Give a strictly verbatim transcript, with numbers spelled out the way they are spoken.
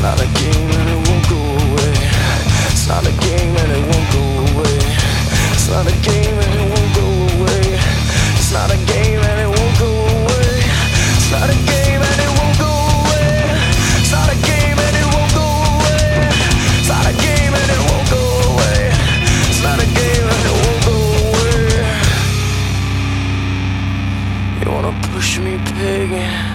not a game and it won't go away. It's not a game and it won't go away. It's not a game and it won't go away. It's not a game and it won't go away. It's not a game and it won't go away. It's not a game and it won't go away. It's not a game and it won't go away. It's not a game and it won't go away. You wanna push me, pig?